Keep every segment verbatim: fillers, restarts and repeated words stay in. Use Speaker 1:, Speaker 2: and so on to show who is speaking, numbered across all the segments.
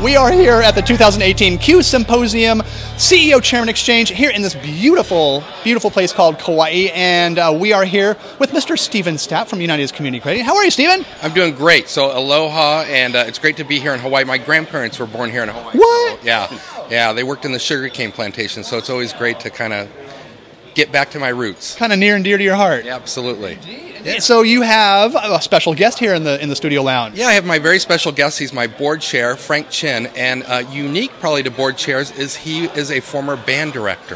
Speaker 1: We are here at the two thousand eighteen Q Symposium C E O Chairman Exchange here in this beautiful, beautiful place called Kauai, and uh, we are here with Mister Stephen Stapp from United Community Credit. How are you, Stephen?
Speaker 2: I'm doing great. So aloha, and uh, it's great to be here in Hawaii. My grandparents were born here in Hawaii.
Speaker 1: What?
Speaker 2: So, yeah, yeah. They worked in the sugarcane plantation, so it's always great to kind of get back to my roots.
Speaker 1: Kind of near and dear to your heart.
Speaker 2: Yeah, absolutely.
Speaker 1: Yeah. So you have a special guest here in the in the studio lounge.
Speaker 2: Yeah, I have my very special guest. He's my board chair, Frank Chin, and uh, unique probably to board chairs is he is a former band director.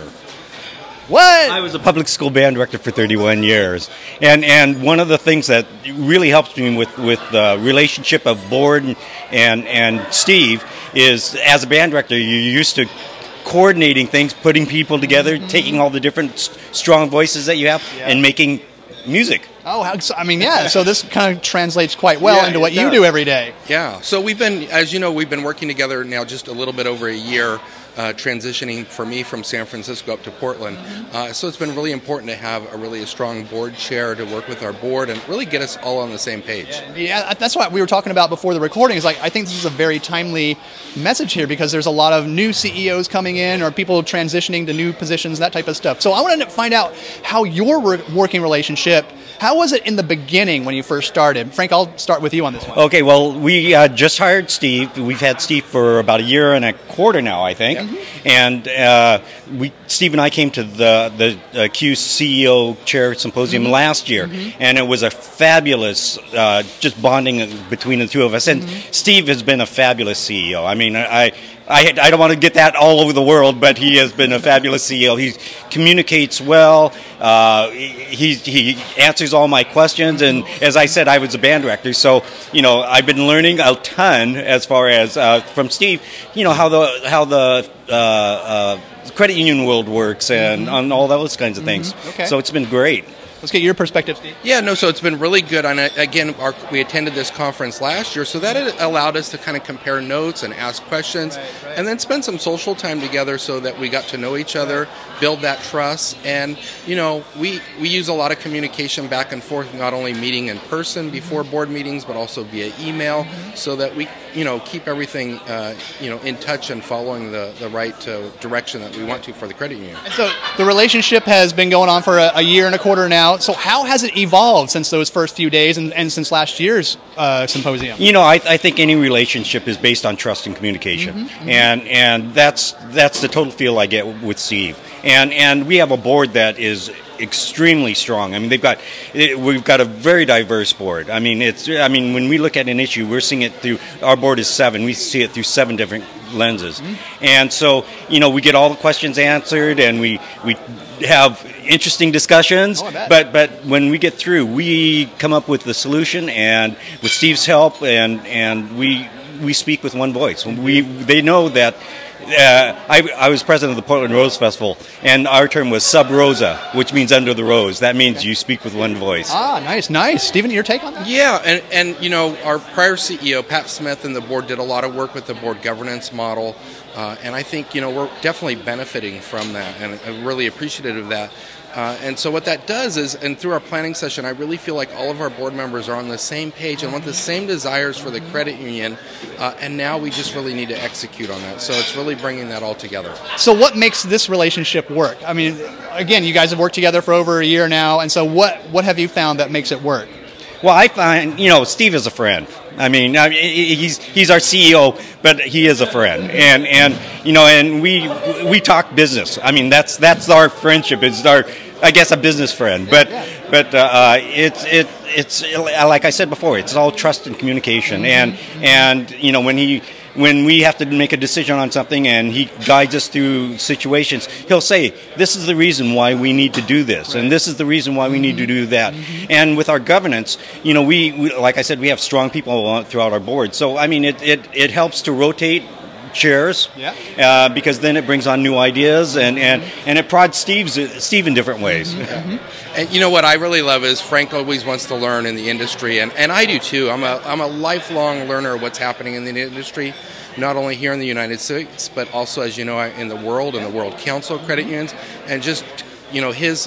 Speaker 1: What?
Speaker 3: I was a public school band director for thirty-one years, and and one of the things that really helps me with with the relationship of board and and, and Steve is, as a band director, you're used to coordinating things, putting people together, mm-hmm. taking all the different st- strong voices that you have, yeah. and making music.
Speaker 1: Oh, I mean, yeah. So this kind of translates quite well
Speaker 2: yeah,
Speaker 1: into what
Speaker 2: does.
Speaker 1: you do every day.
Speaker 2: Yeah. So we've been, as you know, we've been working together now just a little bit over a year, uh, transitioning for me from San Francisco up to Portland. Uh, so it's been really important to have a really a strong board chair to work with our board and really get us all on the same page.
Speaker 1: Yeah, yeah, that's what we were talking about before the recording. Is like I think this is a very timely message here because there's a lot of new C E Os coming in or people transitioning to new positions, that type of stuff. So I want to find out how your re- working relationship. How was it in the beginning when you first started? Frank, I'll start with you on this one.
Speaker 3: Okay, well, we uh, just hired Steve. We've had Steve for about a year and a quarter now, I think. Yeah. And uh, we, Steve and I came to the, the uh, Q C E O Chair Symposium mm-hmm. last year, mm-hmm. and it was a fabulous uh, just bonding between the two of us. And mm-hmm. Steve has been a fabulous C E O. I mean, I... I, I don't want to get that all over the world, but he has been a fabulous C E O. He communicates well. Uh, he he answers all my questions, and as I said, I was a band director, so you know I've been learning a ton as far as uh, from Steve. You know how the how the uh, uh, credit union world works and on all those kinds of things.
Speaker 1: Mm-hmm. Okay.
Speaker 3: So it's been great.
Speaker 1: Let's get your perspective, Steve.
Speaker 2: Yeah, no, so it's been really good. And again, our, we attended this conference last year, so that it allowed us to kind of compare notes and ask questions, right, right. and then spend some social time together so that we got to know each other, build that trust. And, you know, we, we use a lot of communication back and forth, not only meeting in person before board meetings, but also via email, so that we, you know, keep everything, uh, you know, in touch and following the, the right uh, direction that we want to for the credit union.
Speaker 1: And so the relationship has been going on for a, a year and a quarter now. So how has it evolved since those first few days and, and since last year's uh, symposium?
Speaker 3: You know, I, I think any relationship is based on trust and communication, mm-hmm, mm-hmm. and and that's that's the total feel I get with Steve. And and we have a board that is extremely strong. I mean, they've got it, we've got a very diverse board. I mean, it's I mean, when we look at an issue, we're seeing it through our board is seven. We see it through seven different lenses, mm-hmm. and so you know, we get all the questions answered, and we we have interesting discussions.
Speaker 1: Oh, I bet.
Speaker 3: but but when we get through, we come up with the solution, and with Steve's help, and and we we speak with one voice. We they know that. Uh, I, I was president of the Portland Rose Festival, and our term was sub rosa, which means under the rose. That means okay. you speak with one voice.
Speaker 1: Ah, nice, nice. Stephen, your take on that?
Speaker 2: Yeah, and, and you know, our prior C E O, Pat Smith, and the board did a lot of work with the board governance model, uh, and I think, you know, we're definitely benefiting from that, and I'm really appreciative of that. Uh, and so what that does is, and through our planning session, I really feel like all of our board members are on the same page and want the same desires for the credit union, uh, and now we just really need to execute on that. So it's really bringing that all together.
Speaker 1: So what makes this relationship work? I mean, again, you guys have worked together for over a year now, and so what, what have you found that makes it work?
Speaker 3: Well, I find, you know, Steve is a friend. I mean, I mean, he's he's our C E O, but he is a friend, and and you know, and we we talk business. I mean, that's that's our friendship. It's our, I guess, a business friend. But but uh, it's it it's like I said before, it's all trust and communication, and and you know, when he. When we have to make a decision on something and he guides us through situations, he'll say, this is the reason why we need to do this, and this is the reason why we need to do that. Mm-hmm. And with our governance, you know, we, we, like I said, we have strong people throughout our board. So, I mean, it, it, it helps to rotate chairs,
Speaker 1: yeah.
Speaker 3: uh, because then it brings on new ideas, and, and, and it prods Steve's, Steve in different ways.
Speaker 2: Mm-hmm. And you know what I really love is Frank always wants to learn in the industry, and, and I do too. I'm a I'm a lifelong learner of what's happening in the industry, not only here in the United States, but also, as you know, in the world, in the World Council of Credit Unions, and just, you know, his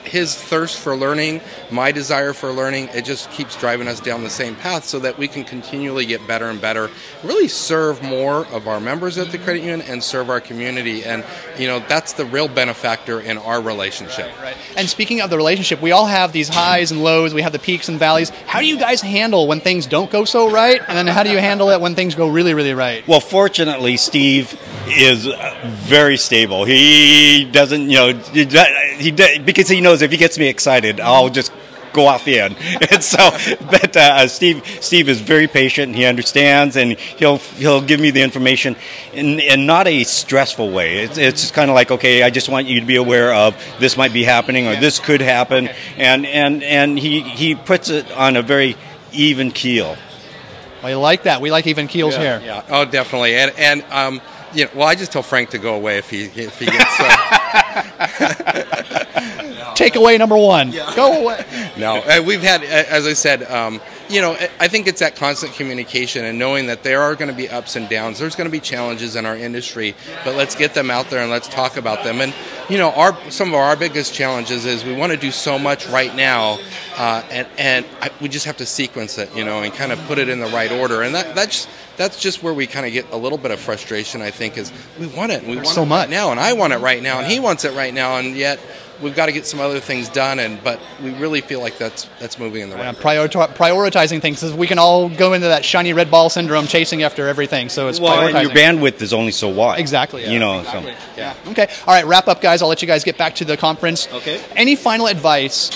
Speaker 2: his thirst for learning, my desire for learning, it just keeps driving us down the same path so that we can continually get better and better, really serve more of our members at the credit union and serve our community. And, you know, that's the real benefactor in our relationship.
Speaker 1: Right, right. And speaking of the relationship, we all have these highs and lows. We have the peaks and valleys. How do you guys handle when things don't go so right? And then how do you handle it when things go really, really right?
Speaker 3: Well, fortunately, Steve is very stable. He doesn't, you know, he, he because he knows if he gets me excited, I'll just go off the end. And so, but uh, Steve, Steve is very patient. And he understands, and he'll he'll give me the information in, in not a stressful way. It's it's just kind of like, okay, I just want you to be aware of this might be happening or this could happen, okay. and and and he he puts it on a very even keel.
Speaker 1: Well, you like that. We like even keels
Speaker 2: yeah,
Speaker 1: here.
Speaker 2: Yeah. Oh, definitely. And and um, you know, well, I just tell Frank to go away if he if he gets. Uh...
Speaker 1: Takeaway number one. Yeah. Go away.
Speaker 2: No, uh, we've had, as I said, um, you know, I think it's that constant communication and knowing that there are going to be ups and downs. There's going to be challenges in our industry, but let's get them out there and let's talk about them. And, you know, our some of our biggest challenges is we want to do so much right now, uh, and, and I, we just have to sequence it, you know, and kind of put it in the right order. And that that's that's just where we kind of get a little bit of frustration, I think, is we want it. And we
Speaker 1: There's
Speaker 2: want
Speaker 1: so
Speaker 2: it
Speaker 1: much
Speaker 2: right now, and I want it right now, and he wants it right now, and yet we've got to get some other things done, and but we really feel like that's that's moving in the right
Speaker 1: yeah,
Speaker 2: direction.
Speaker 1: Priori- prioritizing things, because we can all go into that shiny red ball syndrome, chasing after everything. So it's
Speaker 3: well,
Speaker 1: prioritizing.
Speaker 3: and your bandwidth is only so wide.
Speaker 1: Exactly. Yeah.
Speaker 3: You know.
Speaker 1: Exactly.
Speaker 3: So.
Speaker 1: Yeah. Okay. All right. Wrap up, guys. I'll let you guys get back to the conference.
Speaker 3: Okay.
Speaker 1: Any final advice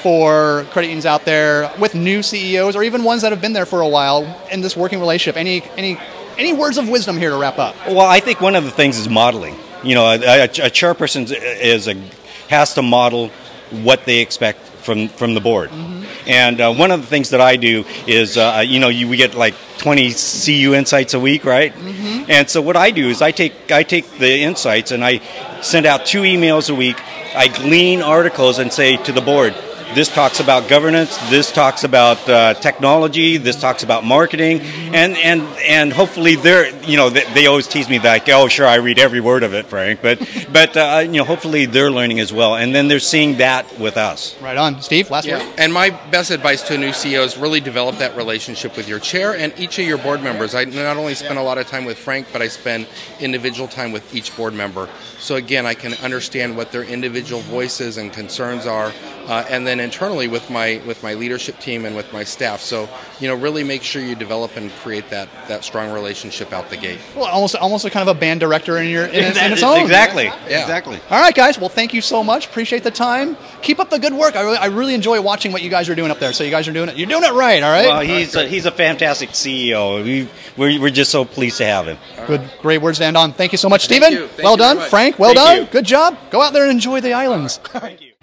Speaker 1: for credit unions out there with new C E Os, or even ones that have been there for a while in this working relationship? Any any any words of wisdom here to wrap up?
Speaker 3: Well, I think one of the things is modeling. You know, a, a, a chairperson is a has to model what they expect from from the board. Mm-hmm. And uh, one of the things that I do is, uh, you know, you, we get like twenty C U insights a week, right? Mm-hmm. And so what I do is I take I take the insights and I send out two emails a week. I glean articles and say to the board, this talks about governance, this talks about uh, technology, this talks about marketing, and and and hopefully they're, you know, they, they always tease me like, oh, sure, I read every word of it, Frank, but but uh, you know, hopefully they're learning as well, and then they're seeing that with us.
Speaker 1: Right on, Steve. Last
Speaker 2: yeah.
Speaker 1: word.
Speaker 2: And my best advice to a new C E O is really develop that relationship with your chair and each of your board members. I not only spend a lot of time with Frank, but I spend individual time with each board member. So again, I can understand what their individual voices and concerns are, uh, and then internally with my with my leadership team and with my staff. So, you know, really make sure you develop and create that, that strong relationship out the gate.
Speaker 1: Well, almost almost a kind of a band director in your in, in its own.
Speaker 3: Exactly.
Speaker 2: Yeah.
Speaker 3: Exactly.
Speaker 1: All right, guys. Well, thank you so much. Appreciate the time. Keep up the good work. I really, I really enjoy watching what you guys are doing up there. So you guys are doing it. You're doing it right. All right.
Speaker 3: Well, he's a, he's a fantastic C E O. We we're, we're just so pleased to have him.
Speaker 1: Good, great words to end on. Thank you so much, Stephen.
Speaker 2: you. Thank
Speaker 1: well
Speaker 2: you very
Speaker 1: done,
Speaker 2: much.
Speaker 1: Frank. Well
Speaker 3: Thank
Speaker 1: done.
Speaker 3: you.
Speaker 1: Good job. Go out there and enjoy the islands.
Speaker 3: Thank you.